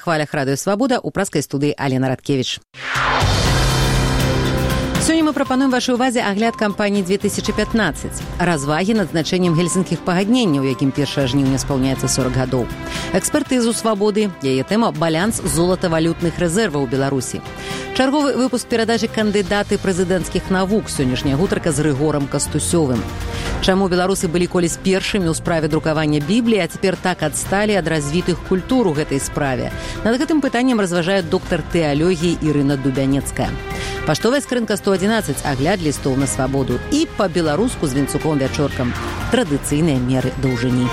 хвалях радыё Свабода, у праскай студыі Алена Радкевіч. Сёння мы прапануем вашай увазе агляд кампаніі 2015. Развагі над значэннем гельсінскіх пагадненняў, якім 1 жніўня спаўняецца 40 гадоў. Экспертызу Свабоды, яе тэма «Баланс золатавалютных рэзерваў у Беларусі». Чарговы выпуск перадачы «Кандыдаты прэзідэнцкіх навук». Сённяшняя гутарка з Рыгорам Кастусёвым. Чаму беларусы былі колісь першымі ў справе друкавання Бібліі, а цяпер так адсталі ад развітых культур у гэтай справе? Над гэтым пытаннем разважае доктар тэалогіі Ірына Дубянецкая. Паштовая скрынка 111, агляд лістоў на Свабоду і па-беларуску з Вінцуком-Вячоркам. Традыцыйныя меры даўжыні.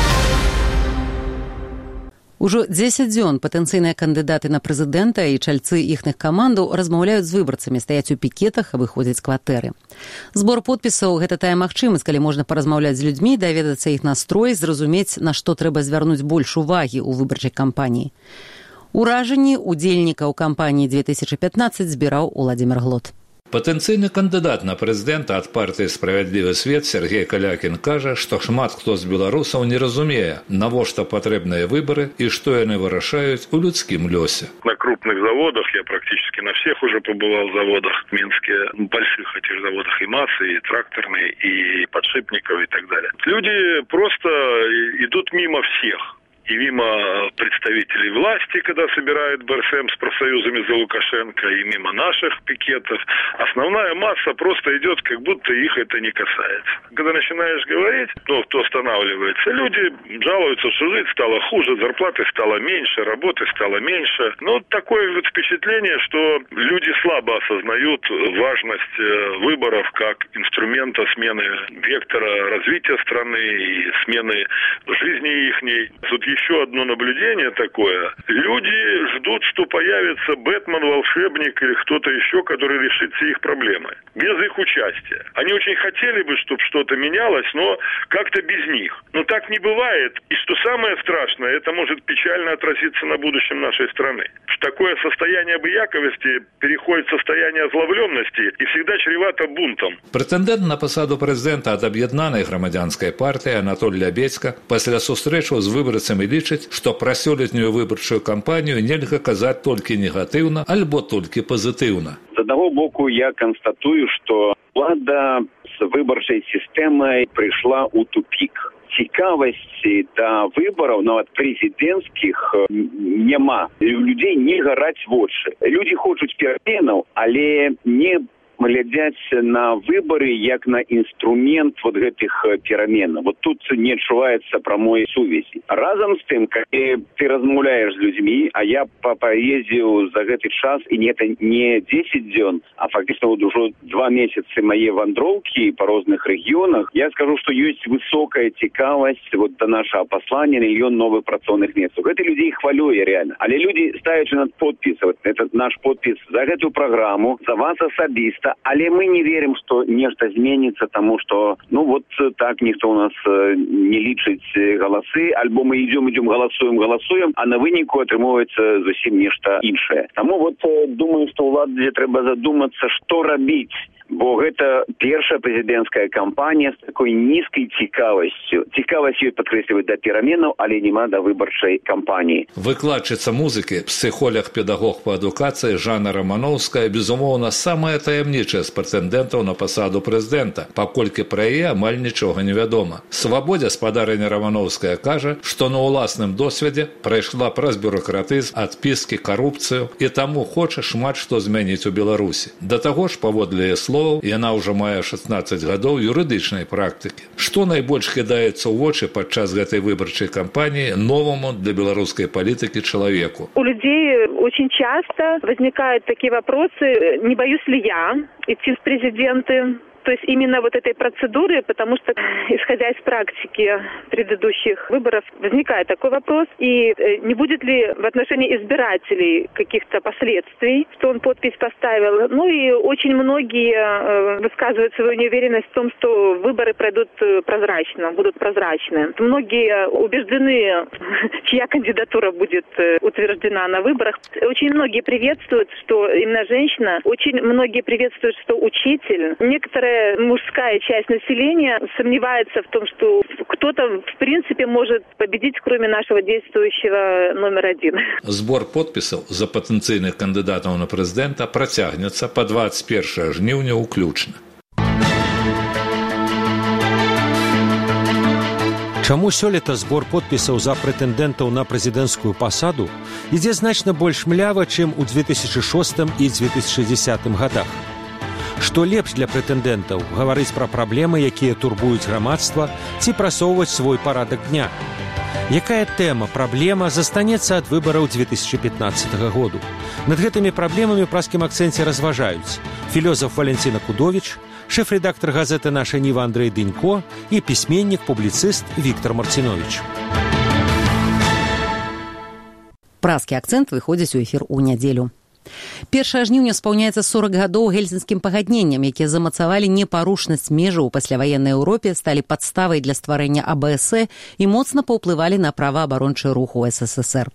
Ужо 10 дзён патэнцыйныя кандыдаты на прэзідэнта і чальцы іхных камандаў размаўляюць з выбарцамі, стаяць у пікетах, а выходзяць з кватэры. Збор подпісаў – гэта тая магчымасць, калі можна паразмаўляць з людзьмі, даведацца іх настрой, зразумець, на што трэба звярнуць больш увагі ў выбарчай кампаніі. Уражанні удзельнікаў кампаніі 2015 збіраў Уладзімір Глот. Патэнцыйны кандыдат на прэзідэнта ад партыі «Справядлівы свет» Сергей Калякін кажа, што шмат хто з беларусаў не разумее, навошта патрэбныя выбары и што яны вырашаюць у людскім лёсе. На крупных заводах, я практически на всех уже побывал заводах в Минске, больших этих заводах и массы, и тракторные, и подшипников и так далее. Люди просто идут мимо всех. И мимо представителей власти, когда собирает БРСМ с профсоюзами за Лукашенко, и мимо наших пикетов. Основная масса просто идет, как будто их это не касается. Когда начинаешь говорить, кто останавливается, люди жалуются, что жить стало хуже, зарплаты стало меньше, работы стало меньше. Такое вот впечатление, что люди слабо осознают важность выборов как инструмента смены вектора развития страны и смены жизни ихней. Тут еще одно наблюдение такое. Люди ждут, что появится Бэтмен, волшебник или кто-то еще, который решит все их проблемы. Без их участия. Они очень хотели бы, чтобы что-то менялось, но как-то без них. Но так не бывает. И что самое страшное, это может печально отразиться на будущем нашей страны. Такое состояние обыяковости переходит в состояние озловленности и всегда чревато бунтом. Прэтэндэнт на пасаду прэзідэнта ад аб'яднанай грамадзянскай партыі Анатоль Лябедзька пасля сустрэчаў з выбарцамі лічыць, што пра сёлетнюю выбарчую кампанію нельга казаць толькі негатыўна альбо толькі пазітыўна. З аднаго боку, я канстатую, што ўлада з выбарчай сістэмай прыйшла ў тупік. Цікавасці да выбараў, нават прэзідэнцкіх, няма. У людзей не гараць вочы. Людзі хочуць пераменаў, але не глядзяць на выбары як на інструмент гэтых перамен. Тут не адчуваецца прамой сувязі. Разам з тым, калі ты размаўляеш з людзьмі, а я паездзіў за гэты час, і не 10 дзён, а фактычна ўжо 2 месяцы мае вандроўкі па розных рэгіёнах, я скажу, што ёсць высокая цікавасць да нашага паслання, мільён новых працоўных месцаў. Гэта людзей хвалюе реально. Але людзі ставячы над подпіс, это наш подпіс за гэтую праграму, за вас асабіста, але мы не верим, что нешта зменится, тому что, так ніхто у нас не лічыць галасы, альбо мы идем, голосуем, а на выніку атрымоўваецца зусім нешта іншае. Таму думаю, что уладзе трэба задумацца, што рабіць. Бо гэта першая прэзідэнцкая кампанія з такой нізкай цікавасцю. Цікавасць ёй падкрэсліваюць да пераменаў, але няма да выбарчай кампаніі. Выкладчыца музыкі, псіхолог-педагог па адукацыі Жанна Рамановская, безумоўна, самая таямнічая з прэтэндэнтаў на пасаду прэзідэнта, паколькі пра яе амаль нічога не вядома. Свабодзе спадарыня Рамановская кажа, што на ўласным досведзе прайшла праз бюракратызм, адпіскі, карупцыю і таму хоча шмат што змяніць у Беларусі. Да таго ж, паводле яе слоў, яна ўжо мае 16 гадоў юрыдычнай практыкі. Што найбольш кідаецца ў вочы падчас гэтай выбарчай кампаніі новому для беларускай палітыкі чалавеку? У людей очень часто возникают такие вопросы, не боюсь ли я идти в президенты? То есть именно этой процедуры, потому что, исходя из практики предыдущих выборов, возникает такой вопрос, и не будет ли в отношении избирателей каких-то последствий, что он подпись поставил. И очень многие высказывают свою неуверенность в том, что выборы пройдут прозрачно, будут прозрачны. Многие убеждены, чья кандидатура будет утверждена на выборах. Очень многие приветствуют, что именно женщина, очень многие приветствуют, что учитель. Некоторые более мужская часть населения сомневается в том, что кто-то в принципе может победить, кроме нашего действующего номер один. Збор подпісаў за патэнцыйных кандыдатаў на прэзідэнта працягнецца па 21 жніўня ўключна. Чаму сёлета збор подпісаў за прэтэндэнтаў на прэзідэнцкую пасаду ідзе значна больш млява, чым у 2006 і 2010 годах? Што лепш для прэтэндэнтаў – гаварыць пра праблемы, якія турбуюць грамадства, ці прасоўваць свой парадак дня? Якая тэма, праблема застанецца ад выбараў 2015 году? Над гэтымі праблемамі ў праскім акцэнце разважаюць філёзаф Валентина Кудовіч, шэф-рэдактор газеты «Наша Ніва» Андрей Дынько і пісьменнік-публіцыст Віктор Марціновіч. Праскі акцэнт выходзіць у эфір у нядзелю. 1 жніўня спаўняецца 40 гадоў гельсінскім пагадненням, якія замацавалі непарушнасць межаў у пасляваеннай Еўропе, сталі падставай для стварэння АБС і моцна паўплывалі на праваабарончы рух у СССР.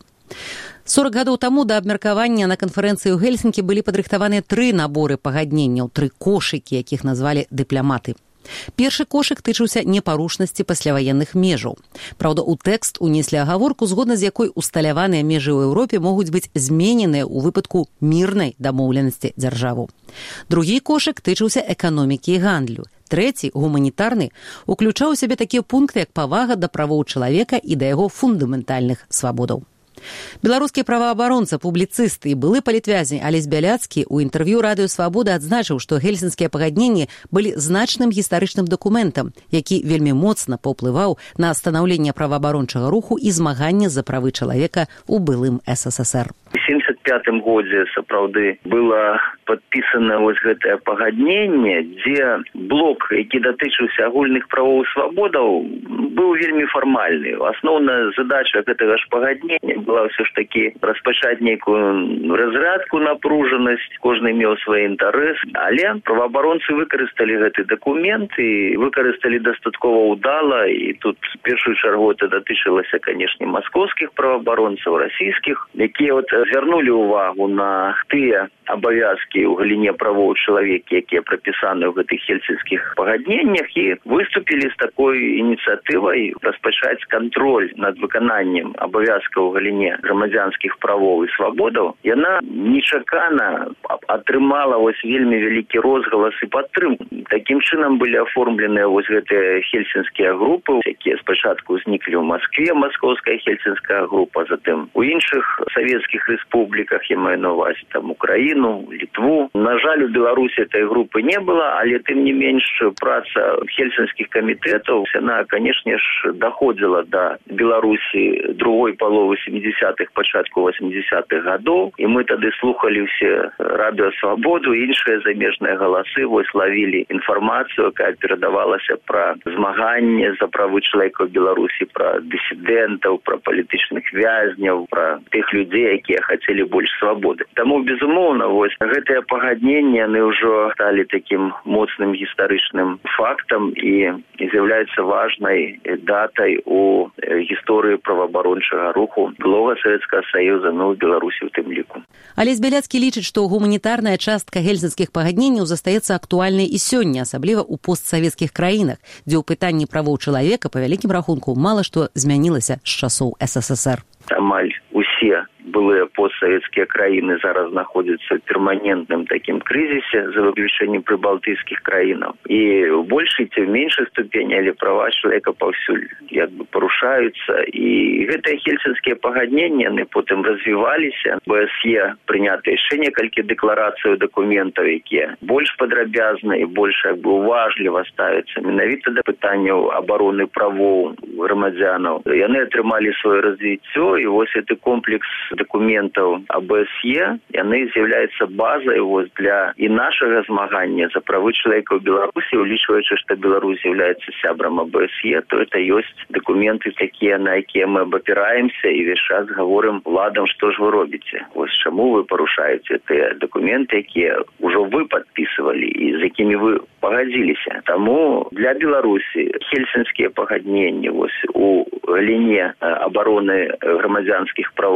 40 гадоў таму да абмеркавання на канферэнцыі ў Гельсінкі былі падрыхтаваныя 3 наборы пагадненняў, 3 кошыкі, якіх назвалі дыпламаты. Першы кошык тычыўся непарушнасці пасляваенных межаў. Праўда, у тэкст унеслі агаворку, згодна з якой усталяваныя межы ў Еўропе могуць быць змененыя ў выпадку мірнай дамоўленасці дзяржаваў. Другі кошык тычыўся эканомікі і гандлю. Трэці, гуманітарны, уключаў у сябе такія пункты, як павага да правоў чалавека і да яго фундаментальных свабодаў. Беларускі праваабаронца, публіцыст і былы палітвязень Алесь Бяляцкі ў інтэрв'ю радыё «Свабода» адзначыў, што гельсінскія пагадненні былі значным гістарычным дакументам, які вельмі моцна паўплываў на станаўленне праваабарончага руху і змагання за правы чалавека ў былым СССР. У 1975 годзе, сапраўды, было падпісана вось гэтае пагадненне, дзе блок, які датычыўся агульных правоў і свабодаў, быў вельмі фармальны. Асноўная задача гэтага ж пагаднення была ўсё ж такі распачаць нейкую разрядку, напружанасць, кожны меў свой інтарэс, але праваабаронцы выкарысталі гэты дакумент і выкарысталі дастаткова ўдала, і тут в першую чаргу это датычылася, канешне, маскоўскіх праваабаронцаў, расійскіх, якія звярнулі ўвагу на тыя абавязкі ў галіне правоў чалавека, якія прапісаны ў гэтых хельсінскіх пагадненнях, і выступілі з такой ініцыятывай распачаць кантроль над выкананнем абавязкаў у галіне грамадзянскіх правоў і свабодаў. Яна нечакана атрымала вельмі вялікі розгалас і падтрымку. Такім чынам былі аформленыя гэтыя хельсінскія групы, якія спачатку ўзніклі ў Маскве, маскоўская хельсінская група, затым у іншых савецкіх рэспубліках, я маю на увазе там Украіну, Літву. На жаль, у Беларусі этой групы не было, але тым не менш праца хельсінскіх камітэтаў, яна, канешне ж, даходзіла да Беларусі другой паловы 70-х, пачатку 80-х гадоў, і мы тады слухалі ўсе радыё «Свабоду», іншыя замежныя галасы, лавілі інфармацыю, якая перадавалася пра змаганне за правы чалавека ў Беларусі, пра дысідэнтаў, пра палітычных вязняў, пра тых людзей, якія хацелі больш свабоды. Таму, безумоўна, гэтыя пагадненні, яны ўжо сталі такім моцным гістарычным фактам і з'яўляюцца важнай датай у гісторыі праваабарончага руху былога Савецкага Саюза, у Беларусі ў тым ліку. Алесь Бяляцкі лічыць, што гуманітарная частка гельсінскіх пагадненняў застаецца актуальнай і сёння, асабліва ў постсавецкіх краінах, дзе ў пытанні правоў чалавека, па вялікім рахунку, мала што змянілася з часоў СССР. Амаль усе былыя постсавецкія краіны зараз знаходзяцца ў перманентным такім крызісе, за выключэннем прыбалтыйскіх краінаў. І ў большай ці ў меншай ступені, але права чалавека паўсюль парушаюцца. І гэтыя хельсінскія пагадненні, яны потым развіваліся. БСЕ прынята яшчэ некалькі дэкларацый дакументаў, якія больш падрабязна і больш уважліва ставяцца менавіта да пытанняў абароны правоў грамадзянаў. Яны атрымалі сваё развіццё, і вось гэты комплекс дакументаў АБСЕ, яны з'яўляюцца базай для і нашага змагання за правы чалавека ў Беларусі, улічваючы, што Беларусь з'яўляецца сябрам АБСЕ, то это ёсць дакументы такія, на якія мы абапіраемся і весь час гаворым уладам, што ж вы робіце. Вось чаму вы парушаеце тыя дакументы, якія ўжо вы падпісывалі і з якімі вы пагадзіліся. Таму для Беларусі хельсінскія пагадненні у галіне абароны грамадзянскіх правоў і свабод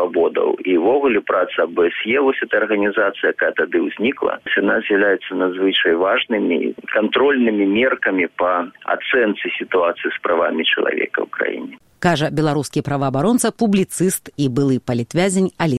свабодаў і ўвогуле праца АБСЕ, вось эта арганізацыя, якая тады ўзнікла, яна з'яўляецца надзвычай важнымі кантрольнымі меркамі па ацэнцы сітуацыі з правамі чалавека ў краіне. Кажа беларускі праваабаронца, публіцыст і былы палітвязень